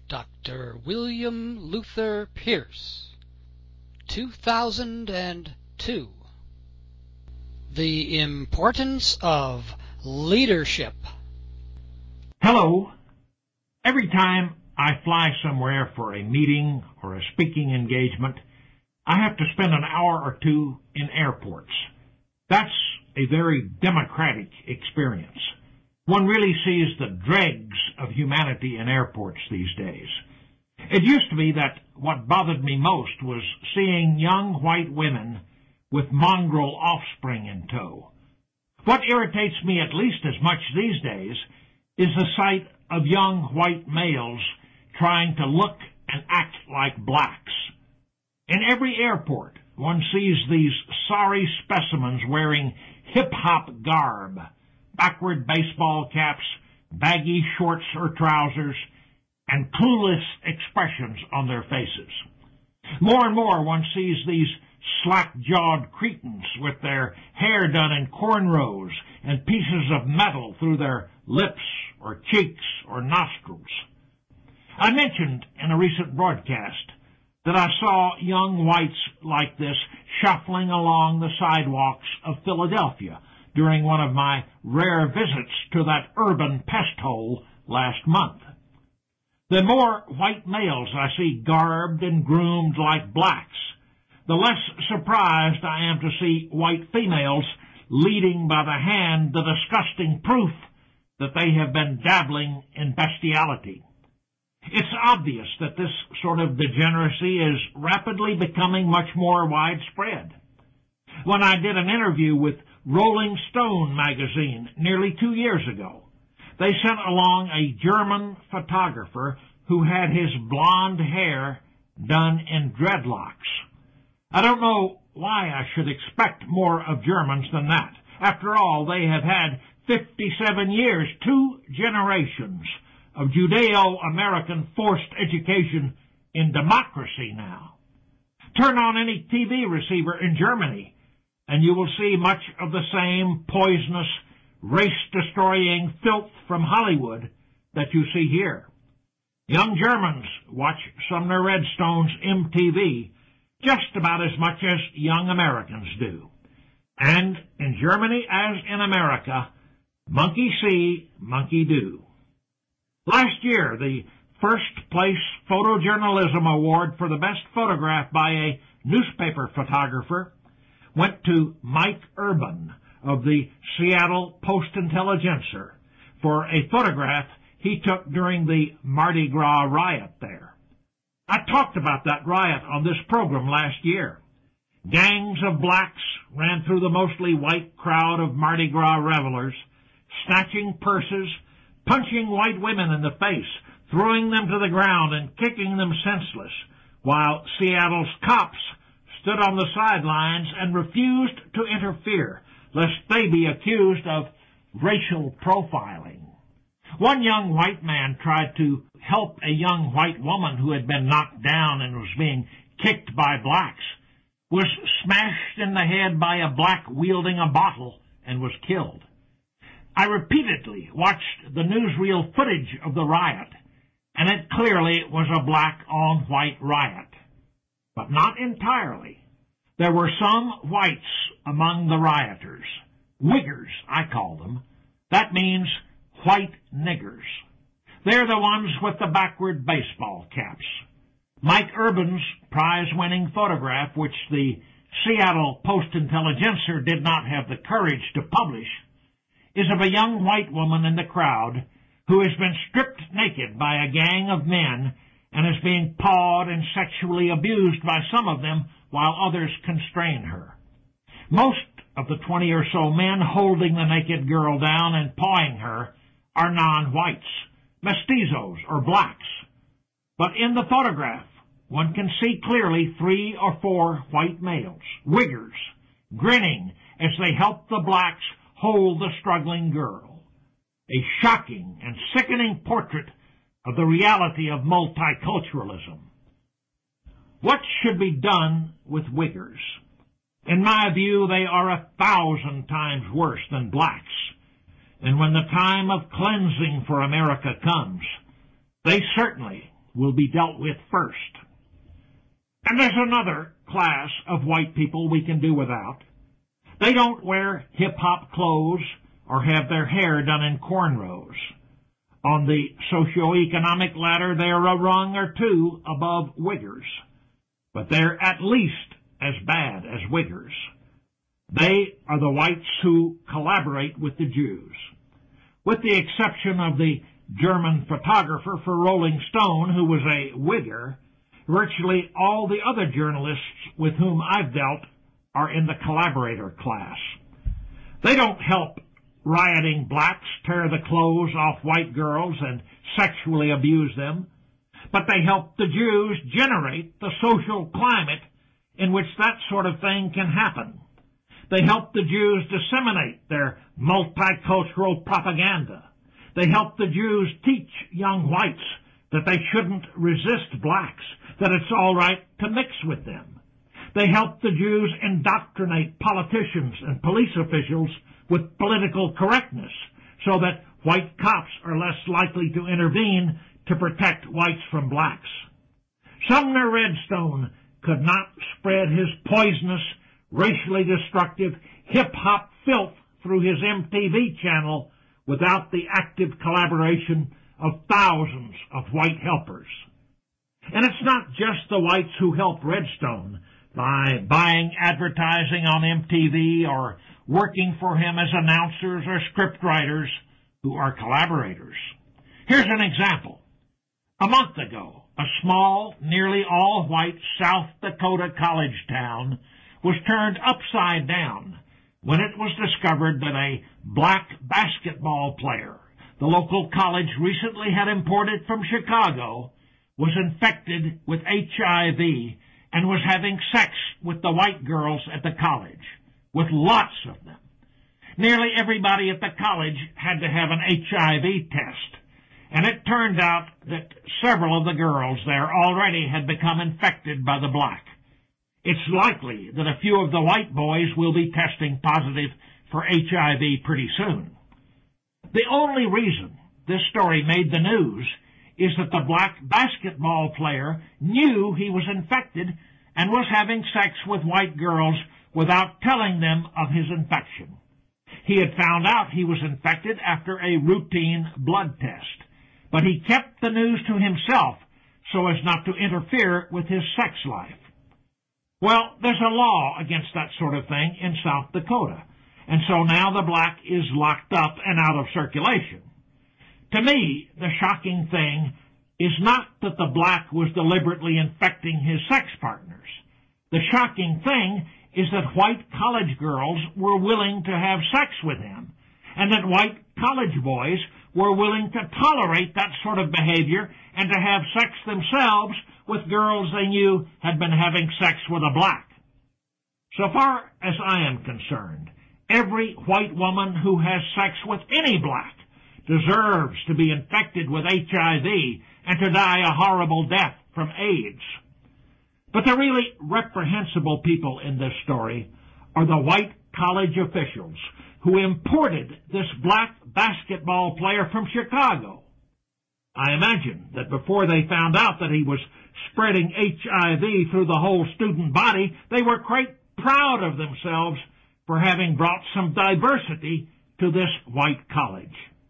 Dr. William Luther Pierce, 2002. The Importance of Leadership. Hello. Every time I fly somewhere for a meeting or a speaking engagement, I have to spend an hour or two in airports. That's a very democratic experience. One really sees the dregs of humanity in airports these days. It used to be that what bothered me most was seeing young white women with mongrel offspring in tow. What irritates me at least as much these days is the sight of young white males trying to look and act like blacks. In every airport, one sees these sorry specimens wearing hip-hop garb, backward baseball caps, baggy shorts or trousers, and clueless expressions on their faces. More and more one sees these slack-jawed cretins with their hair done in cornrows and pieces of metal through their lips or cheeks or nostrils. I mentioned in a recent broadcast that I saw young whites like this shuffling along the sidewalks of Philadelphia during one of my rare visits to that urban pest hole last month. The more white males I see garbed and groomed like blacks, the less surprised I am to see white females leading by the hand the disgusting proof that they have been dabbling in bestiality. It's obvious that this sort of degeneracy is rapidly becoming much more widespread. When I did an interview with Rolling Stone magazine nearly 2 years ago, they sent along a German photographer who had his blonde hair done in dreadlocks. I don't know why I should expect more of Germans than that. After all, they have had 57 years, 2 generations of Judeo-American forced education in democracy now. Turn on any TV receiver in Germany, and you will see much of the same poisonous, race-destroying filth from Hollywood that you see here. Young Germans watch Sumner Redstone's MTV just about as much as young Americans do. And in Germany as in America, monkey see, monkey do. Last year, the first place photojournalism award for the best photograph by a newspaper photographer went to Mike Urban of the Seattle Post-Intelligencer for a photograph he took during the Mardi Gras riot there. I talked about that riot on this program last year. Gangs of blacks ran through the mostly white crowd of Mardi Gras revelers, snatching purses, punching white women in the face, throwing them to the ground and kicking them senseless, while Seattle's cops stood on the sidelines and refused to interfere, lest they be accused of racial profiling. One young white man tried to help a young white woman who had been knocked down and was being kicked by blacks, was smashed in the head by a black wielding a bottle, and was killed. I repeatedly watched the newsreel footage of the riot, and it clearly was a black-on-white riot. But not entirely. There were some whites among the rioters. Wiggers, I call them. That means white niggers. They're the ones with the backward baseball caps. Mike Urban's prize-winning photograph, which the Seattle Post-Intelligencer did not have the courage to publish, is of a young white woman in the crowd who has been stripped naked by a gang of men and is being pawed and sexually abused by some of them while others constrain her. Most of the 20 or so men holding the naked girl down and pawing her are non-whites, mestizos or blacks. But in the photograph, one can see clearly 3 or 4 white males, wiggers, grinning as they help the blacks hold the struggling girl. A shocking and sickening portrait of the reality of multiculturalism. What should be done with wiggers? In my view, they are 1,000 times worse than blacks. And when the time of cleansing for America comes, they certainly will be dealt with first. And there's another class of white people we can do without. They don't wear hip-hop clothes or have their hair done in cornrows. On the socioeconomic ladder, they're a rung or two above Wiggers, but they're at least as bad as Wiggers. They are the whites who collaborate with the Jews. With the exception of the German photographer for Rolling Stone, who was a Wigger, virtually all the other journalists with whom I've dealt are in the collaborator class. They don't help rioting blacks tear the clothes off white girls and sexually abuse them, but they help the Jews generate the social climate in which that sort of thing can happen. They help the Jews disseminate their multicultural propaganda. They help the Jews teach young whites that they shouldn't resist blacks, that it's all right to mix with them. They help the Jews indoctrinate politicians and police officials with political correctness so that white cops are less likely to intervene to protect whites from blacks. Sumner Redstone could not spread his poisonous, racially destructive hip-hop filth through his MTV channel without the active collaboration of thousands of white helpers. And it's not just the whites who help Redstone by buying advertising on MTV or working for him as announcers or scriptwriters who are collaborators. Here's an example. A month ago, a small, nearly all-white South Dakota college town was turned upside down when it was discovered that a black basketball player the local college recently had imported from Chicago was infected with HIV and was having sex with the white girls at the college, with lots of them. Nearly everybody at the college had to have an HIV test, and it turned out that several of the girls there already had become infected by the black. It's likely that a few of the white boys will be testing positive for HIV pretty soon. The only reason this story made the news is that the black basketball player knew he was infected and was having sex with white girls without telling them of his infection. He had found out he was infected after a routine blood test, but he kept the news to himself so as not to interfere with his sex life. Well, there's a law against that sort of thing in South Dakota, and so now the black is locked up and out of circulation. To me, the shocking thing is not that the black was deliberately infecting his sex partners. The shocking thing is that white college girls were willing to have sex with him, and that white college boys were willing to tolerate that sort of behavior and to have sex themselves with girls they knew had been having sex with a black. So far as I am concerned, every white woman who has sex with any black deserves to be infected with HIV and to die a horrible death from AIDS. But the really reprehensible people in this story are the white college officials who imported this black basketball player from Chicago. I imagine that before they found out that he was spreading HIV through the whole student body, they were quite proud of themselves for having brought some diversity to this white college.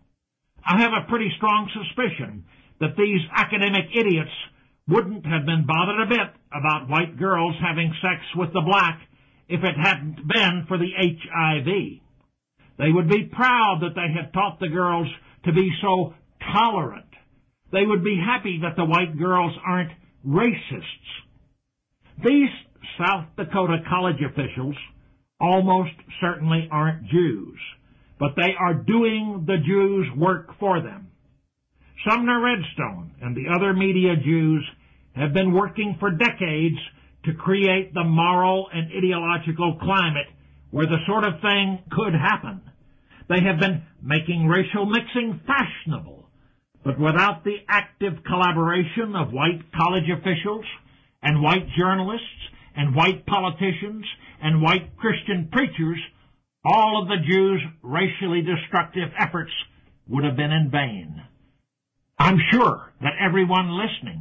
I have a pretty strong suspicion that these academic idiots wouldn't have been bothered a bit about white girls having sex with the black if it hadn't been for the HIV. They would be proud that they had taught the girls to be so tolerant. They would be happy that the white girls aren't racists. These South Dakota college officials almost certainly aren't Jews, but they are doing the Jews' work for them. Sumner Redstone and the other media Jews have been working for decades to create the moral and ideological climate where the sort of thing could happen. They have been making racial mixing fashionable, but without the active collaboration of white college officials and white journalists and white politicians and white Christian preachers, all of the Jews' racially destructive efforts would have been in vain. I'm sure that everyone listening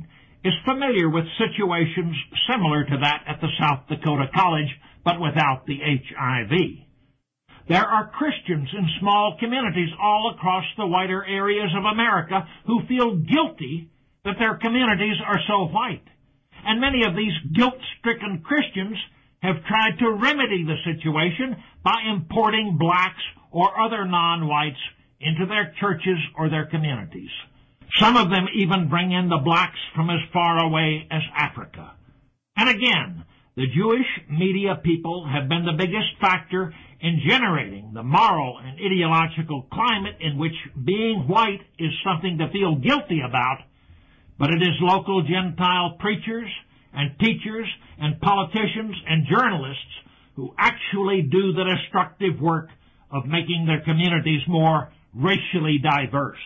is familiar with situations similar to that at the South Dakota College, but without the HIV. There are Christians in small communities all across the wider areas of America who feel guilty that their communities are so white. And many of these guilt-stricken Christians have tried to remedy the situation by importing blacks or other non-whites into their churches or their communities. Some of them even bring in the blacks from as far away as Africa. And again, the Jewish media people have been the biggest factor in generating the moral and ideological climate in which being white is something to feel guilty about, but it is local Gentile preachers and teachers and politicians and journalists who actually do the destructive work of making their communities more racially diverse.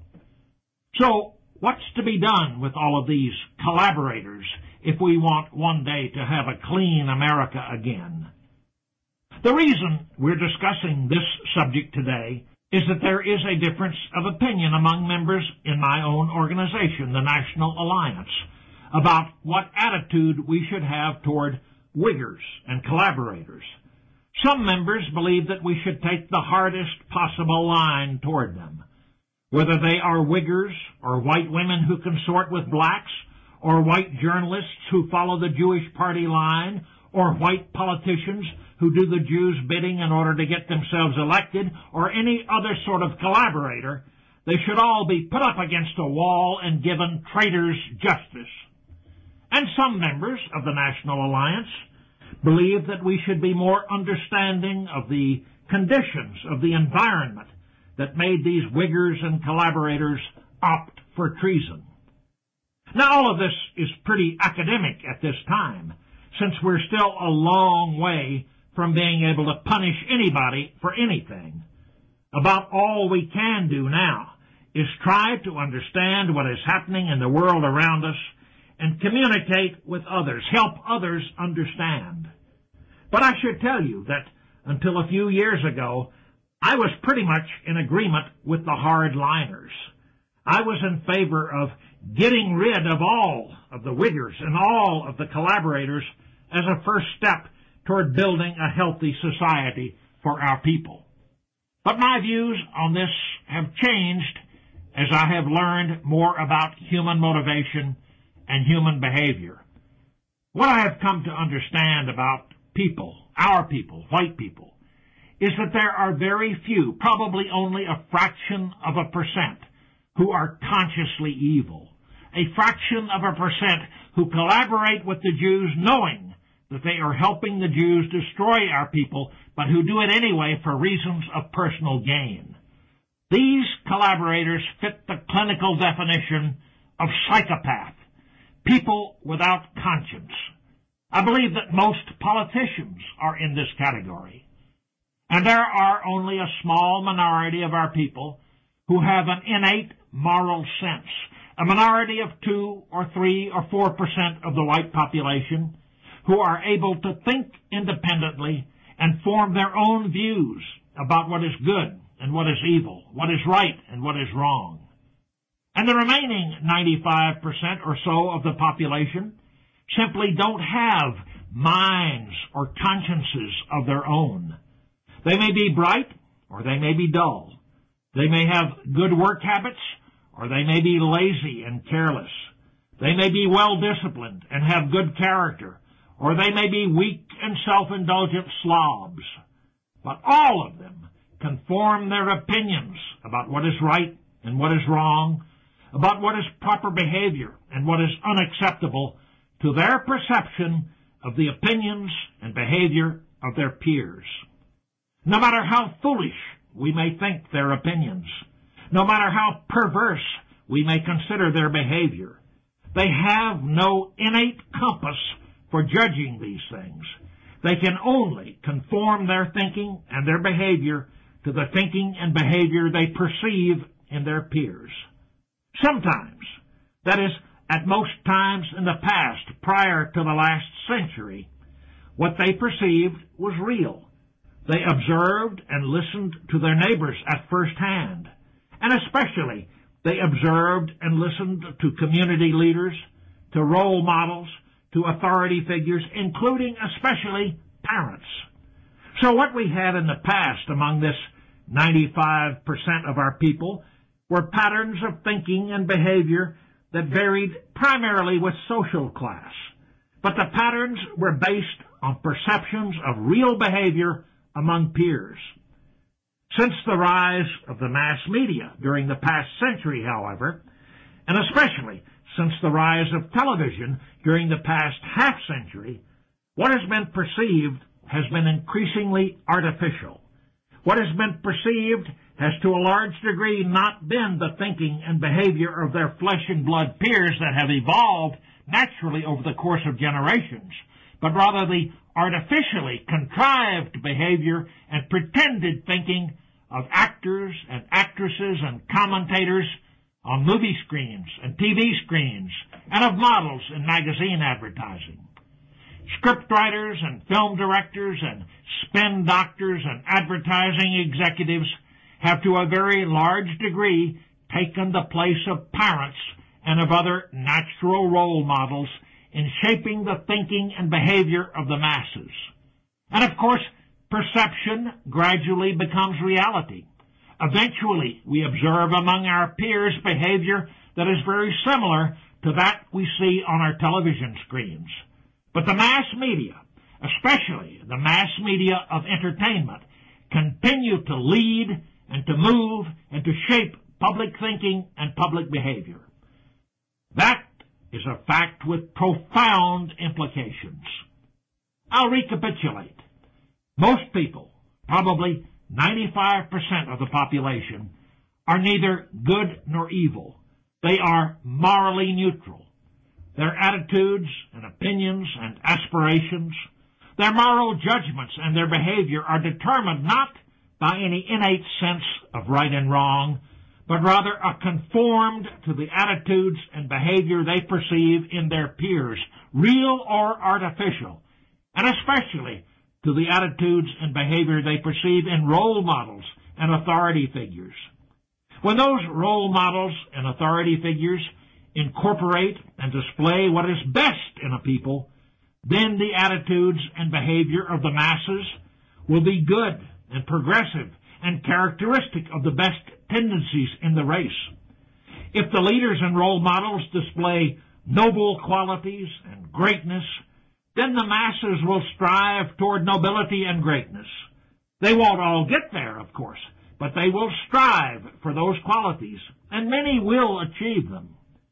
So, what's to be done with all of these collaborators if we want one day to have a clean America again? The reason we're discussing this subject today is that there is a difference of opinion among members in my own organization, the National Alliance, about what attitude we should have toward Wiggers and collaborators. Some members believe that we should take the hardest possible line toward them. Whether they are Wiggers or white women who consort with blacks, or white journalists who follow the Jewish party line, or white politicians who do the Jews' bidding in order to get themselves elected, or any other sort of collaborator, they should all be put up against a wall and given traitors' justice. And some members of the National Alliance believe that we should be more understanding of the conditions of the environment that made these Wiggers and collaborators opt for treason. Now, all of this is pretty academic at this time, since we're still a long way from being able to punish anybody for anything. About all we can do now is try to understand what is happening in the world around us and communicate with others, help others understand. But I should tell you that until a few years ago, I was pretty much in agreement with the hardliners. I was in favor of getting rid of all of the Wiggers and all of the collaborators as a first step toward building a healthy society for our people. But my views on this have changed as I have learned more about human motivation and human behavior. What I have come to understand about people, our people, white people, is that there are very few, probably only a fraction of a percent, who are consciously evil. A fraction of a percent who collaborate with the Jews knowing that they are helping the Jews destroy our people, but who do it anyway for reasons of personal gain. These collaborators fit the clinical definition of psychopath, people without conscience. I believe that most politicians are in this category. And there are only a small minority of our people who have an innate moral sense, a minority of 2 or 3 or 4% of the white population who are able to think independently and form their own views about what is good and what is evil, what is right and what is wrong. And the remaining 95% or so of the population simply don't have minds or consciences of their own. They may be bright or they may be dull. They may have good work habits or they may be lazy and careless. They may be well-disciplined and have good character, or they may be weak and self-indulgent slobs. But all of them can form their opinions about what is right and what is wrong, about what is proper behavior and what is unacceptable to their perception of the opinions and behavior of their peers. No matter how foolish we may think their opinions, no matter how perverse we may consider their behavior, they have no innate compass for judging these things. They can only conform their thinking and their behavior to the thinking and behavior they perceive in their peers. Sometimes, that is, at most times in the past, prior to the last century, what they perceived was real. They observed and listened to their neighbors at first hand, and especially they observed and listened to community leaders, to role models, to authority figures, including especially parents. So what we had in the past among this 95% of our people were patterns of thinking and behavior that varied primarily with social class. But the patterns were based on perceptions of real behavior among peers. Since the rise of the mass media during the past century, however, and especially since the rise of television during the past half-century, what has been perceived has been increasingly artificial. What has been perceived has to a large degree not been the thinking and behavior of their flesh and blood peers that have evolved naturally over the course of generations, but rather the artificially contrived behavior and pretended thinking of actors and actresses and commentators on movie screens and TV screens, and of models in magazine advertising. Scriptwriters and film directors and spin doctors and advertising executives have to a very large degree taken the place of parents and of other natural role models in shaping the thinking and behavior of the masses. And of course, perception gradually becomes reality. Eventually, we observe among our peers behavior that is very similar to that we see on our television screens. But the mass media, especially the mass media of entertainment, continue to lead and to move and to shape public thinking and public behavior. That is a fact with profound implications. I'll recapitulate. Most people, probably 95% of the population, are neither good nor evil. They are morally neutral. Their attitudes and opinions and aspirations, their moral judgments and their behavior are determined not by any innate sense of right and wrong, but rather are conformed to the attitudes and behavior they perceive in their peers, real or artificial, and especially to the attitudes and behavior they perceive in role models and authority figures. When those role models and authority figures incorporate and display what is best in a people, then the attitudes and behavior of the masses will be good and progressive and characteristic of the best tendencies in the race. If the leaders and role models display noble qualities and greatness, then the masses will strive toward nobility and greatness. They won't all get there, of course, but they will strive for those qualities, and many will achieve them.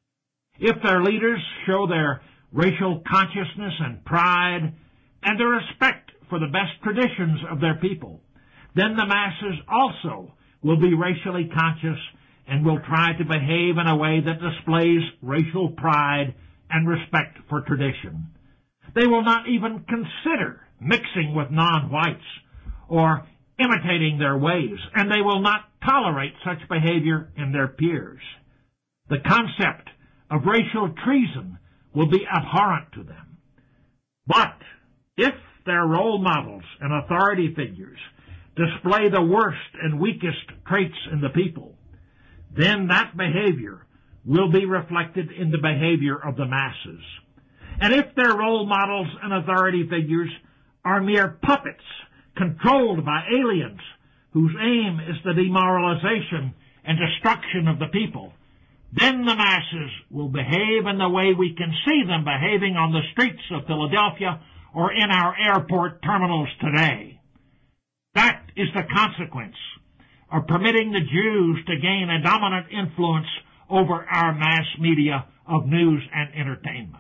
If their leaders show their racial consciousness and pride and their respect for the best traditions of their people, then the masses also will be racially conscious and will try to behave in a way that displays racial pride and respect for tradition. They will not even consider mixing with non-whites or imitating their ways, and they will not tolerate such behavior in their peers. The concept of racial treason will be abhorrent to them. But if their role models and authority figures display the worst and weakest traits in the people, then that behavior will be reflected in the behavior of the masses. And if their role models and authority figures are mere puppets controlled by aliens whose aim is the demoralization and destruction of the people, then the masses will behave in the way we can see them behaving on the streets of Philadelphia or in our airport terminals today. That is the consequence of permitting the Jews to gain a dominant influence over our mass media of news and entertainment.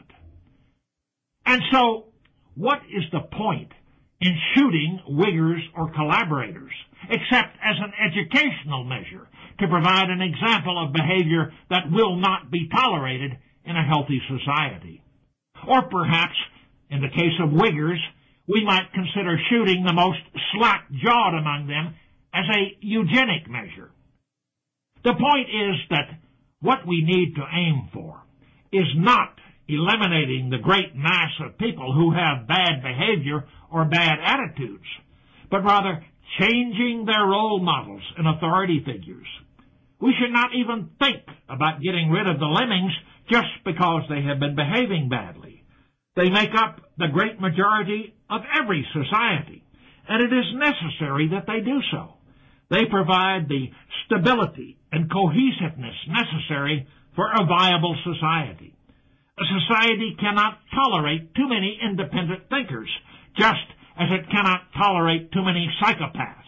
And so, what is the point in shooting Wiggers or collaborators, except as an educational measure to provide an example of behavior that will not be tolerated in a healthy society? Or perhaps, in the case of Wiggers, we might consider shooting the most slack-jawed among them as a eugenic measure. The point is that what we need to aim for is not eliminating the great mass of people who have bad behavior or bad attitudes, but rather changing their role models and authority figures. We should not even think about getting rid of the lemmings just because they have been behaving badly. They make up the great majority of every society, and it is necessary that they do so. They provide the stability and cohesiveness necessary for a viable society. A society cannot tolerate too many independent thinkers, just as it cannot tolerate too many psychopaths.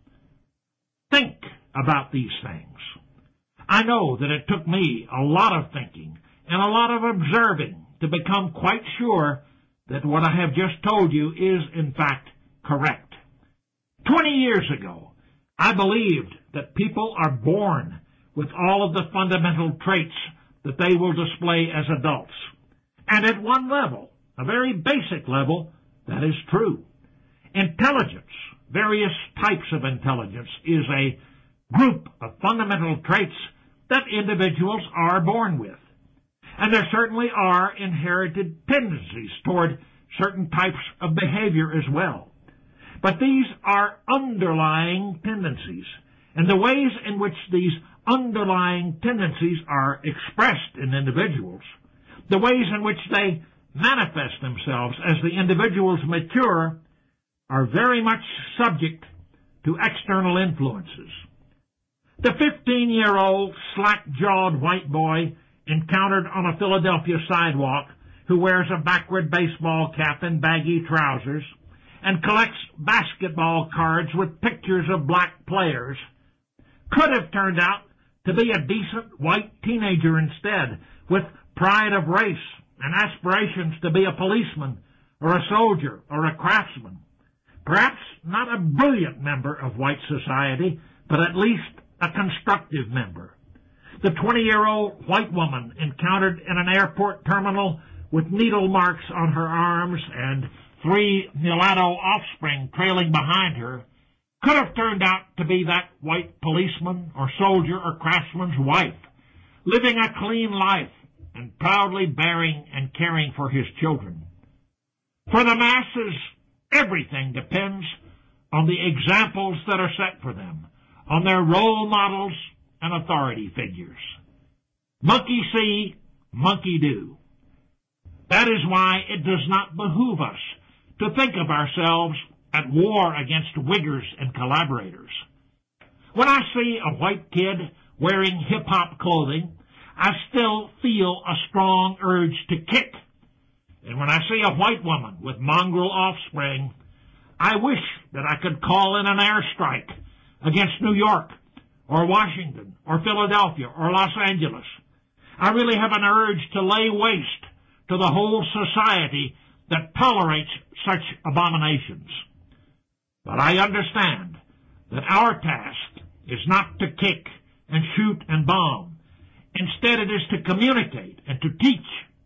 Think about these things. I know that it took me a lot of thinking and a lot of observing to become quite sure that what I have just told you is, in fact, correct. 20 years ago, I believed that people are born with all of the fundamental traits that they will display as adults. And at one level, a very basic level, that is true. Intelligence, various types of intelligence, is a group of fundamental traits that individuals are born with. And there certainly are inherited tendencies toward certain types of behavior as well. But these are underlying tendencies, and the ways in which these underlying tendencies are expressed in individuals, the ways in which they manifest themselves as the individuals mature, are very much subject to external influences. The 15-year-old slack-jawed white boy encountered on a Philadelphia sidewalk who wears a backward baseball cap and baggy trousers and collects basketball cards with pictures of black players could have turned out to be a decent white teenager instead, with pride of race and aspirations to be a policeman or a soldier or a craftsman. Perhaps not a brilliant member of white society, but at least a constructive member. The 20-year-old white woman encountered in an airport terminal with needle marks on her arms and 3 mulatto offspring trailing behind her could have turned out to be that white policeman or soldier or craftsman's wife, living a clean life and proudly bearing and caring for his children. For the masses, everything depends on the examples that are set for them, on their role models and authority figures. Monkey see, monkey do. That is why it does not behoove us to think of ourselves at war against Wiggers and collaborators. When I see a white kid wearing hip-hop clothing, I still feel a strong urge to kick. And when I see a white woman with mongrel offspring, I wish that I could call in an airstrike against New York or Washington or Philadelphia or Los Angeles. I really have an urge to lay waste to the whole society that tolerates such abominations. But I understand that our task is not to kick and shoot and bomb. Instead, it is to communicate and to teach.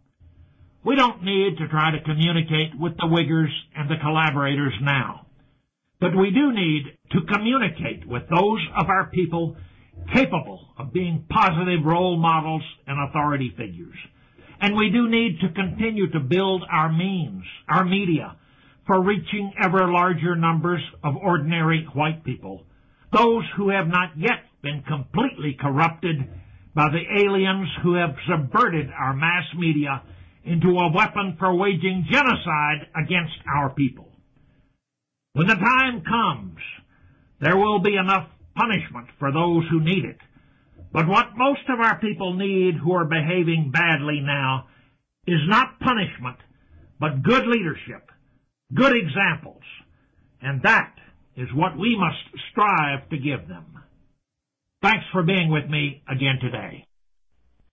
We don't need to try to communicate with the Wiggers and the collaborators now. But we do need to communicate with those of our people capable of being positive role models and authority figures. And we do need to continue to build our means, our media, for reaching ever larger numbers of ordinary white people, those who have not yet been completely corrupted by the aliens who have subverted our mass media into a weapon for waging genocide against our people. When the time comes, there will be enough punishment for those who need it. But what most of our people need who are behaving badly now is not punishment, but good leadership, good examples, and that is what we must strive to give them. Thanks for being with me again today.